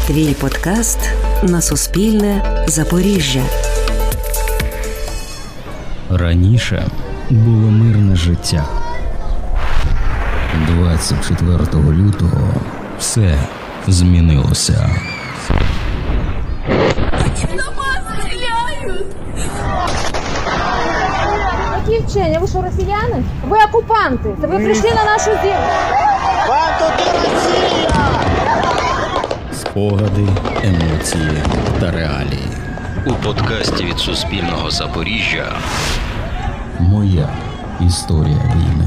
Твій подкаст на Суспільне Запоріжжя. Раніше було мирне життя. 24 лютого все змінилося. Які вчення? Ви що, росіяни? Ви окупанти! Ви прийшли на нашу землю! Вам тут і Росія! Спогади, емоції та реалії. У подкасті від Суспільного Запоріжжя Моя історія війни.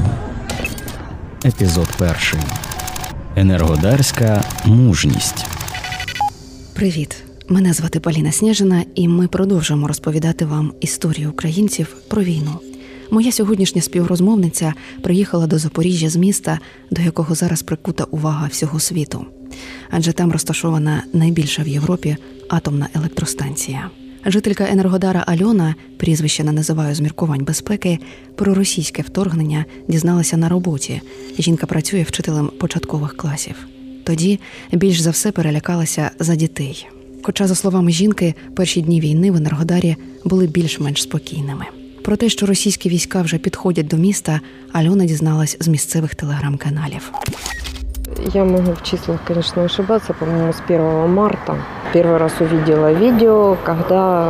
Епізод 1. Енергодарська мужність. Привіт! Мене звати Поліна Сніжина, і ми продовжуємо розповідати вам історію українців про війну. Моя сьогоднішня співрозмовниця приїхала до Запоріжжя з міста, до якого зараз прикута увага всього світу. Адже там розташована найбільша в Європі атомна електростанція. Жителька Енергодара Альона, прізвище не називаю з міркувань безпеки, про російське вторгнення дізналася на роботі. Жінка працює вчителем початкових класів. Тоді більш за все перелякалася за дітей. Хоча, за словами жінки, перші дні війни в Енергодарі були більш-менш спокійними. Про те, що російські війська вже підходять до міста, Альона дізналась з місцевих телеграм-каналів. Я могу в числах, конечно, ошибаться, по-моему, с 1 марта. Первый раз увидела видео, когда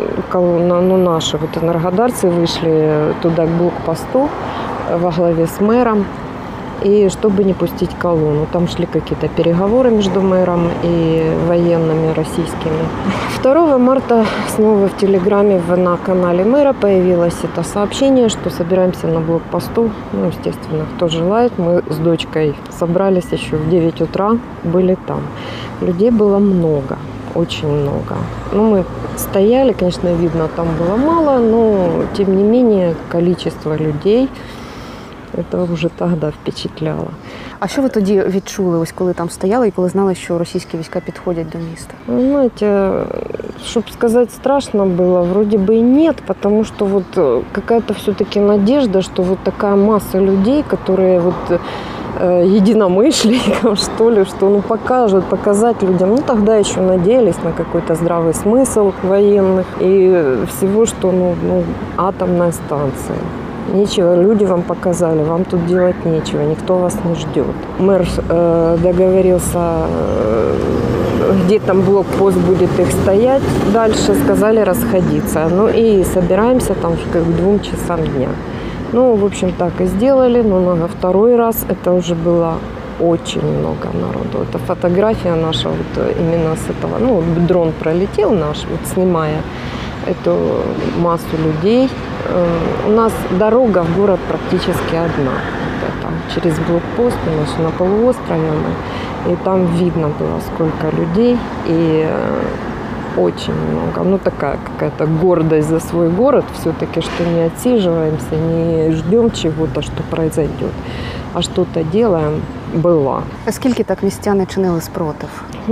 наши энергодарцы вышли туда к блокпосту во главе с мэром, и чтобы не пустить колонну. Там шли какие-то переговоры между мэром и военными российскими. 2 марта снова в Телеграме на канале мэра появилось это сообщение, что собираемся на блокпосту. Естественно, кто желает. Мы с дочкой собрались еще в 9 утра, были там. Людей было много, очень много. Мы стояли, конечно, видно, там было мало, но тем не менее количество людей це вже тоді впечатляло. А що ви тоді відчули, ось коли там стояли і коли знали, що російські війська підходять до міста? Знаете, чтобы сказать страшно было, вроде бы и нет, потому что вот какая-то все-таки надежда, что вот такая масса людей, которые вот единомышленникам, что ли, что показать людям. Тогда еще надеялись на какой-то здравый смысл военных и всего, что атомная станция. Нечего, люди вам показали, вам тут делать нечего, никто вас не ждет. Мэр договорился, где там блокпост будет их стоять, дальше сказали расходиться. И собираемся там к 2 часам дня. В общем, так и сделали, но на второй раз это уже было очень много народу. Это фотография наша, вот именно с этого, дрон пролетел наш, вот снимая эту массу людей. У нас дорога в город практически одна. Там, через блокпост, у нас на полуострове мы, и там видно было, сколько людей, и очень много. Такая какая-то гордость за свой город все-таки, что не отсиживаемся, не ждем чего-то, что произойдет, а что-то делаем, была. А скільки так містяни чинили спротив?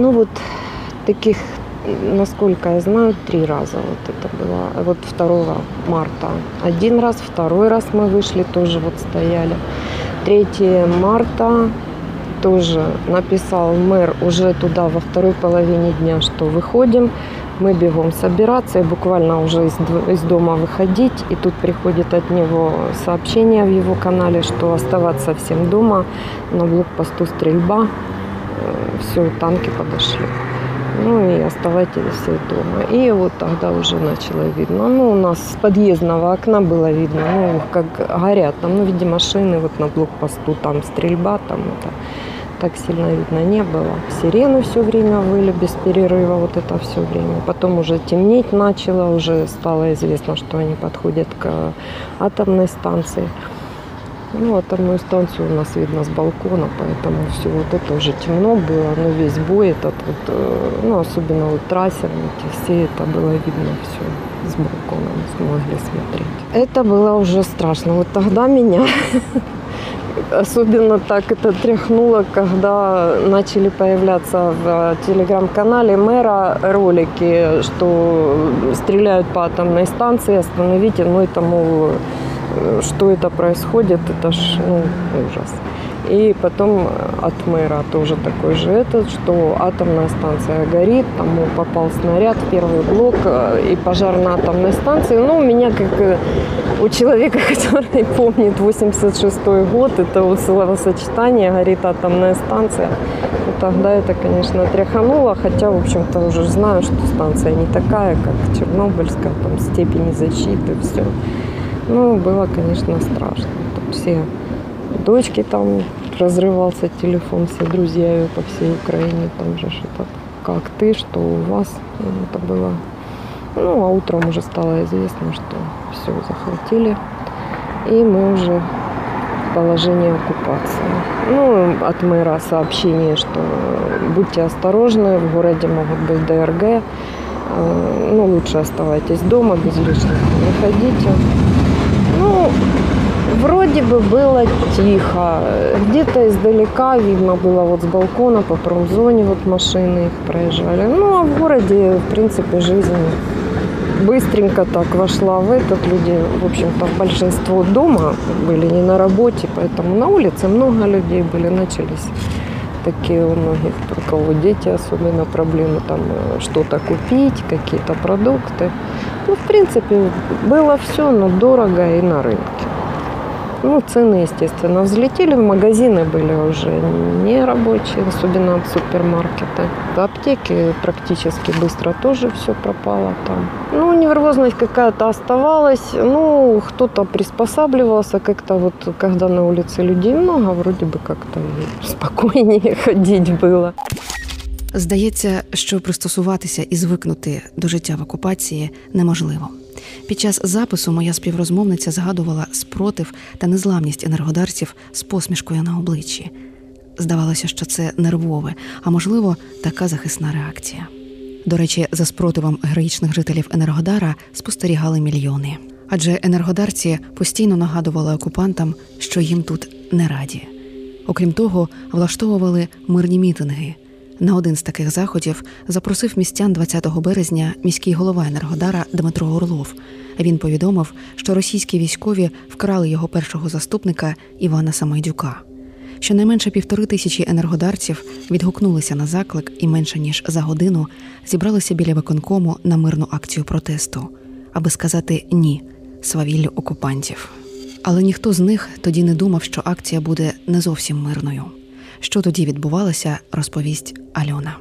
Таких, насколько я знаю, 3 раза это было. 2 марта 1 раз, 2 раз мы вышли, тоже стояли. 3 марта тоже написал мэр уже туда во второй половине дня, что выходим. Мы бегом собираться и буквально уже из дома выходить. И тут приходит от него сообщение в его канале, что оставаться всем дома, на блокпосту стрельба. Все, танки подошли. И оставайтесь все дома. И вот тогда уже начало видно. У нас с подъездного окна было видно, как горят. Там, видимо, машины на блокпосту, там стрельба, там это так сильно видно не было. Сирены все время выли без перерыва, это все время. Потом уже темнеть начало, уже стало известно, что они подходят к атомной станции. Атомную станцию у нас видно с балкона, поэтому все это уже темно было, весь бой этот, особенно трассер, все это было видно все с балкона, мы смогли смотреть. Это было уже страшно. Тогда меня особенно так это тряхнуло, когда начали появляться в телеграм-канале мэра ролики, что стреляют по атомной станции, остановите, что это происходит, это ж ужас. И потом от мэра тоже такой же этот, что атомная станция горит, там попал снаряд в первый блок и пожар на атомной станции. Ну, у меня, как у человека, который помнит 86-й год, это вот словосочетание «горит атомная станция». И тогда это, конечно, тряхануло, хотя, в общем-то, уже знаю, что станция не такая, как Чернобыльская, там степени защиты, все. Ну, было, конечно, страшно. Тут все дочки, там разрывался телефон, все друзья ее по всей Украине, там же что-то, как ты, что у вас, это было. Ну, а утром уже стало известно, что все захватили, и мы уже в положении оккупации. Ну, от мэра сообщение, что будьте осторожны, в городе могут быть ДРГ, ну, лучше оставайтесь дома, без лишних не ходите. Ну, вроде бы было тихо. Где-то издалека видно было вот с балкона по промзоне, вот машины их проезжали. Ну, а в городе, в принципе, жизнь быстренько так вошла в этот. Люди, в общем-то, большинство дома были, не на работе, поэтому на улице много людей были, начались такие у многих, у кого дети особенно проблемы, там что-то купить, какие-то продукты. Ну, в принципе, было все, но дорого и на рынке. Ну, цены, естественно, взлетели, магазины были уже не рабочие, особенно от супермаркета. Аптеки практически быстро тоже все пропало там. Ну, нервозность какая-то оставалась, ну, кто-то приспосабливался как-то, вот когда на улице людей много, вроде бы как-то спокойнее ходить было. Здається, що пристосуватися і звикнути до життя в окупації неможливо. Під час запису моя співрозмовниця згадувала спротив та незламність енергодарців з посмішкою на обличчі. Здавалося, що це нервове, а можливо, така захисна реакція. До речі, за спротивом героїчних жителів Енергодара спостерігали мільйони. Адже енергодарці постійно нагадували окупантам, що їм тут не раді. Окрім того, влаштовували мирні мітинги. На один з таких заходів запросив містян 20 березня міський голова Енергодара Дмитро Орлов. Він повідомив, що російські військові вкрали його першого заступника Івана Самайдюка. Щонайменше 1500 енергодарців відгукнулися на заклик і менше ніж за годину зібралися біля виконкому на мирну акцію протесту, аби сказати «ні» свавіллю окупантів. Але ніхто з них тоді не думав, що акція буде не зовсім мирною. Що тоді відбувалося, розповість Альона.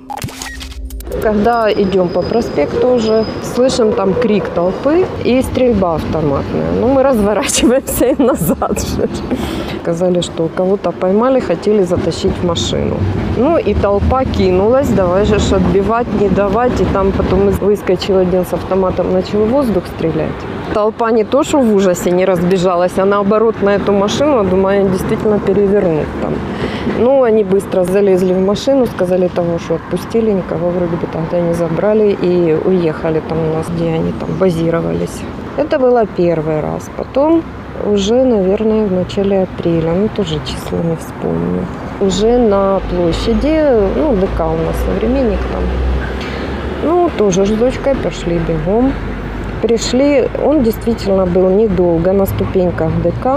Когда идем по проспекту уже, слышим там крик толпы и стрельба автоматная. Ну, мы разворачиваемся и назад. Сказали, что кого-то поймали, хотели затащить в машину. Ну, и толпа кинулась, давай же отбивать, не давать. И там потом выскочил один с автоматом, начал в воздух стрелять. Толпа не то, что в ужасе не разбежалась, а наоборот на эту машину, думаю, они действительно перевернут там. Ну, они быстро залезли в машину, сказали того, что отпустили, никого вроде бы тогда не забрали и уехали там у нас, где они там базировались. Это было первый раз. Потом уже, наверное, в начале апреля, ну, тоже число не вспомню. Уже на площади, ну, ДК у нас современник там. Ну, тоже с дочкой пошли бегом. Пришли, он действительно был недолго на ступеньках ДК.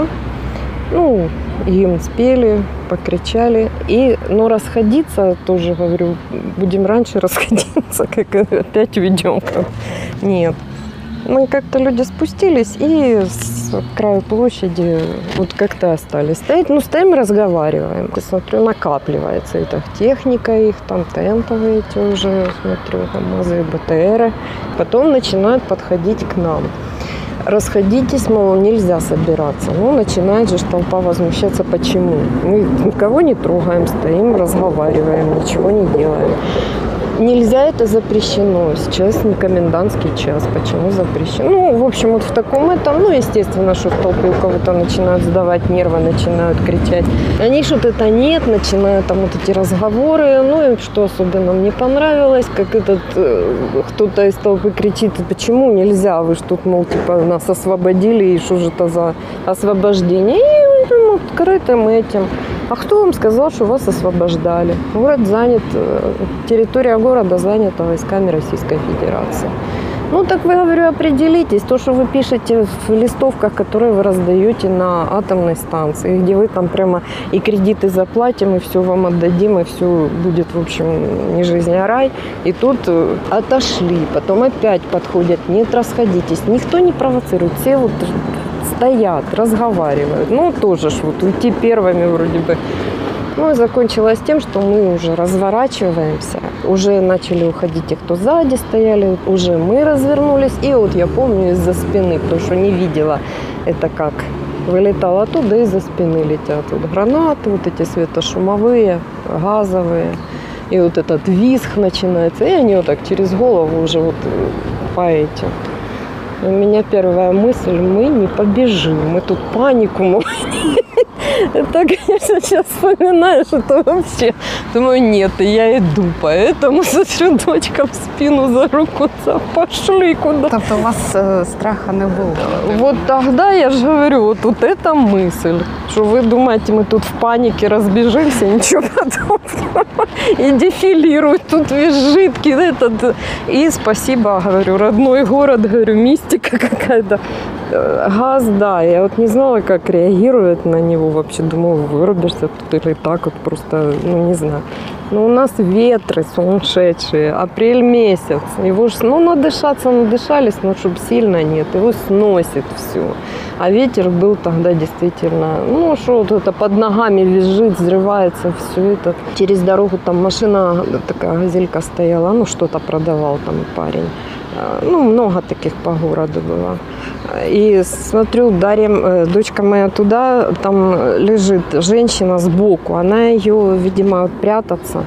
Ну, гимн спели, покричали. Но расходиться, тоже говорю, будем раньше расходиться, как опять уйдем. Нет. Мы как-то люди спустились и с краю площади вот как-то остались стоять. Ну, стоим, разговариваем. Смотрю, накапливается эта техника их, там темповые эти уже, смотрю, КамАЗы, БТРы. Потом начинают подходить к нам. Расходитесь, мол, нельзя собираться. Ну, начинает же толпа возмущаться. Почему? Мы никого не трогаем, стоим, разговариваем, ничего не делаем. Нельзя, это запрещено. Сейчас не комендантский час. Почему запрещено? Ну, в общем, вот в таком этом, ну, естественно, что в толпе у кого-то начинают сдавать нервы, начинают кричать. Они что-то это нет, начинают там вот эти разговоры. Ну, и что особенно мне понравилось, как этот кто-то из толпы кричит, почему нельзя? Вы ж тут, мол, типа, нас освободили, и что же это за освобождение? И ну, открытым этим. А кто вам сказал, что вас освобождали? Город занят, территория города занята войсками Российской Федерации. Ну, так вы, говорю, определитесь. То, что вы пишете в листовках, которые вы раздаете на атомной станции, где вы там прямо и кредиты заплатим, и все вам отдадим, и все будет, в общем, не жизнь, а рай. И тут отошли, потом опять подходят, нет, расходитесь. Никто не провоцирует, все вот стоят, разговаривают. Ну, тоже ж вот уйти первыми вроде бы. Ну и закончилось тем, что мы уже разворачиваемся, уже начали уходить те, кто сзади стояли, уже мы развернулись. И вот я помню из-за спины, потому что не видела это как вылетало оттуда, из-за спины летят вот гранаты, вот эти светошумовые, газовые. И вот этот визг начинается, и они вот так через голову уже вот по этим. У меня первая мысль, мы не побежим, мы тут панику. Это, конечно, сейчас вспоминаешь, это вообще. Думаю, нет, я иду, поэтому смотрю дочкам в спину за руку, пошли куда. Тобто у вас страха не було? Вот тогда я же говорю, вот тут эта мысль, что вы думаете, мы тут в панике разбежимся, ничего подобного. И дефилируют, тут визжит, этот. И спасибо, говорю, родной город, говорю, мистика какая-то. Газ, да, я вот не знала, как реагирует на него вообще. Думала, вырубишься тут или так вот просто, ну не знаю. Но у нас ветры сумасшедшие, апрель месяц. Его ж, ну надышались, но чтобы сильно нет. Его сносит все. А ветер был тогда действительно, ну что вот это под ногами визжит, взрывается все это. Через дорогу там машина, такая газелька стояла, ну что-то продавал там парень. Ну, много таких по городу было. И смотрю, дочка моя туда, там лежит женщина сбоку. Она ее, видимо, прятаться.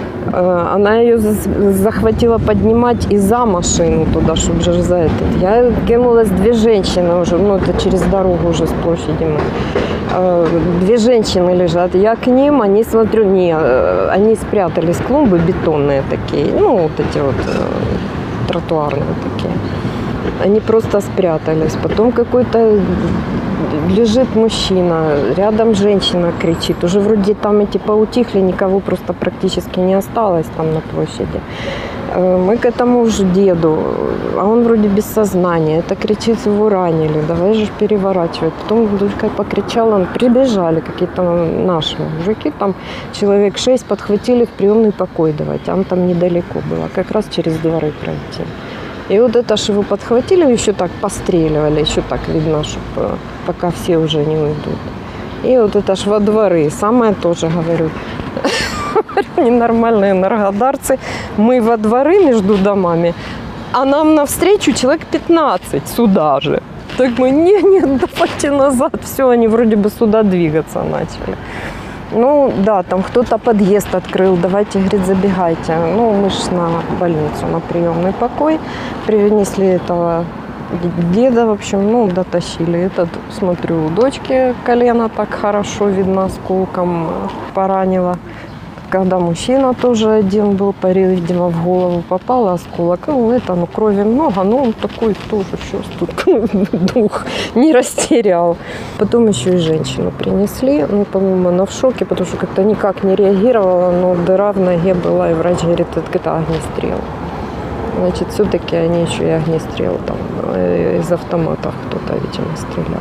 Она ее захватила поднимать и за машину туда, чтобы же за этот. Я кинулась, две женщины уже, ну, это через дорогу уже с площади. Две женщины лежат. Я к ним, они, смотрю, они спрятались, клумбы бетонные такие, ну, вот эти вот тротуарные такие. Они просто спрятались. Потом какой-то лежит мужчина, рядом женщина кричит. Уже вроде там эти поутихли, никого просто практически не осталось там на площади. Мы к этому уже деду, а он вроде без сознания. Это кричит, его ранили, давай же переворачивать. Потом дочка покричала, прибежали какие-то наши мужики, там человек 6 подхватили в приемный покой давать. Там недалеко было, как раз через дворы пройти. И вот это ж его подхватили, еще так постреливали, еще так видно, чтобы пока все уже не уйдут. И вот это ж во дворы, самое тоже, говорю, ненормальные энергодарцы. Мы во дворы между домами, а нам навстречу человек 15 сюда же. Так мы, нет, давайте назад. Все, они вроде бы сюда двигаться начали. Ну, да, там кто-то подъезд открыл, давайте, говорит, забегайте. Ну, мы ж на больницу, на приемный покой. Принесли этого деда, в общем, ну, дотащили. Этот, смотрю, у дочки колено так хорошо видно, осколком поранило. Когда мужчина тоже один был, парил, видимо, в голову попал осколок. Ну, крови много, но он такой тоже сейчас тут дух не растерял. Потом еще и женщину принесли. Ну, по-моему, она в шоке, потому что как-то никак не реагировала, но дыра в ноге была, и врач говорит, это огнестрел. Значит, все-таки они еще и огнестрел там из автомата кто-то, видимо, стрелял.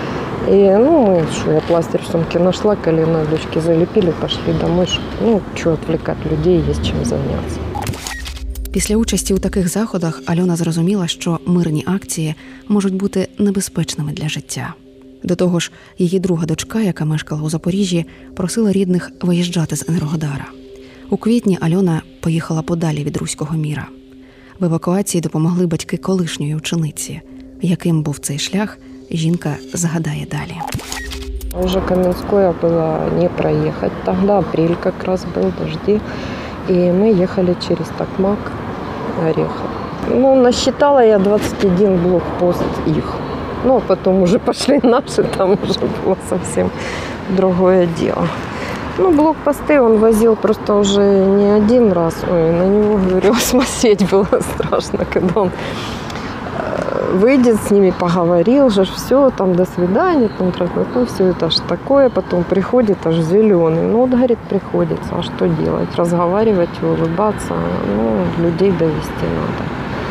И, я пластырь в сумке нашла, колено дочки залепили, пошли домой. Что отвлекать людей, є чим зайнятися. Після участі у таких заходах Альона зрозуміла, що мирні акції можуть бути небезпечними для життя. До того ж, її друга дочка, яка мешкала у Запоріжжі, просила рідних виїжджати з Енергодара. У квітні Альона поїхала подалі від руського міра. В евакуації допомогли батьки колишньої учениці. Яким був цей шлях, жінка згадає далі. Уже Каменское было не проехать. Тогда апрель как раз был, дожди. И мы ехали через Токмак, Орехов. Насчитала я 21 блокпост их. А потом уже пошли наши, там уже было совсем другое дело. Блокпосты он возил просто уже не один раз. На него, говорю, смотреть было страшно, когда он выйдет, с ними поговорил, же все, там, до свидания, там, все это ж такое, потом приходит аж зеленый. Говорит, приходится, а что делать? Разговаривать, улыбаться, людей довести надо.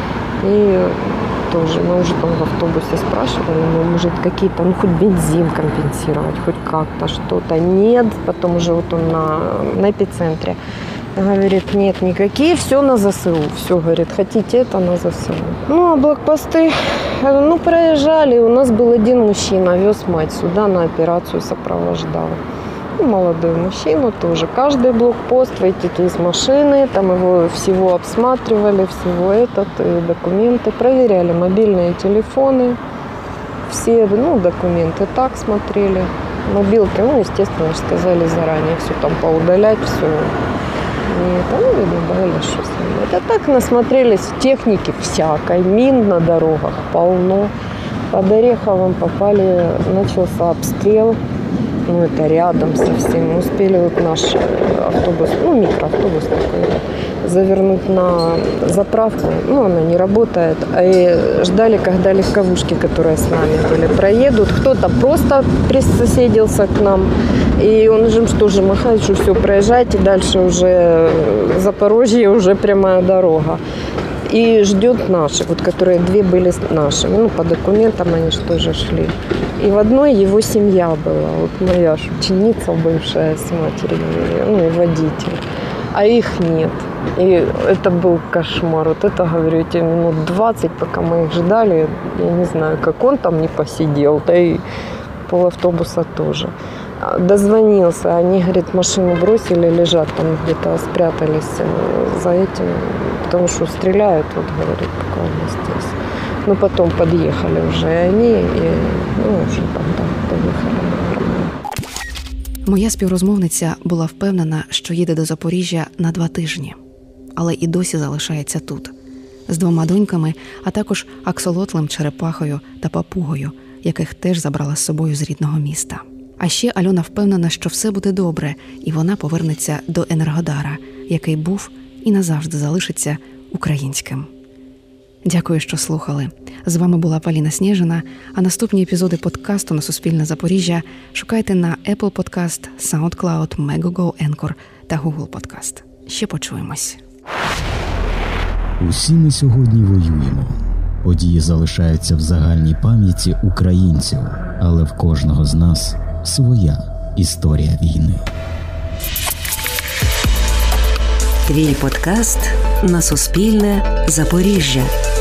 И тоже мы уже там в автобусе спрашивали, ну, может, какие-то, ну, хоть бензин компенсировать, хоть как-то что-то. Нет, потом уже вот он на эпицентре. Говорит, нет, никакие, все на ЗСУ. Все, говорит, хотите это на ЗСУ. Ну, а блокпосты, ну, проезжали. У нас был один мужчина, вез мать сюда на операцию, сопровождал. Ну, молодой мужчина тоже. Каждый блокпост, выйдите из машины, там его всего обсматривали, всего и документы. Проверяли мобильные телефоны. Все, ну, документы так смотрели. Мобилки, ну, естественно, сказали заранее все там поудалять, все. Нет, ну, видно, было что снимать. А так насмотрелись техники всякой, мин на дорогах полно. Под Ореховым попали, начался обстрел. Ну, это рядом совсем. Успели вот наш автобус, ну, микроавтобус такой, завернуть на заправку. Ну, она не работает. И ждали, когда легковушки, которые с нами были, проедут. Кто-то просто присоседился к нам. И он же тоже махает, что все, проезжайте. Дальше уже Запорожье, уже прямая дорога. И ждет наши, вот, которые две были нашими. Ну, по документам они же тоже шли. И в одной его семья была. Вот моя ученица бывшая с матерью, ну, и водитель. А их нет. И это был кошмар. Вот это, говорю, эти минут 20, пока мы их ждали, я не знаю, как он там не посидел, да и полавтобуса тоже. Дозвонился, они, говорит, машину бросили, лежат там где-то, спрятались за этим, потому что стреляют, вот, говорит, буквально здесь. Ну, потом подъехали уже они, і, ну, вже там доїхали. Моя співрозмовниця була впевнена, що їде до Запоріжжя на 2 тижні, але і досі залишається тут. З 2 доньками, а також аксолотлем, черепахою та папугою, яких теж забрала з собою з рідного міста. А ще Альона впевнена, що все буде добре, і вона повернеться до Енергодара, який був і назавжди залишиться українським. Дякую, що слухали. З вами була Поліна Снежина, а наступні епізоди подкасту на Суспільне Запоріжжя шукайте на Apple Podcast, SoundCloud, Megogo, Anchor та Google Podcast. Ще почуємось. Усі ми сьогодні воюємо. Події залишаються в загальній пам'яті українців, але в кожного з нас своя історія війни. Твій подкаст на Суспільне Запоріжжя.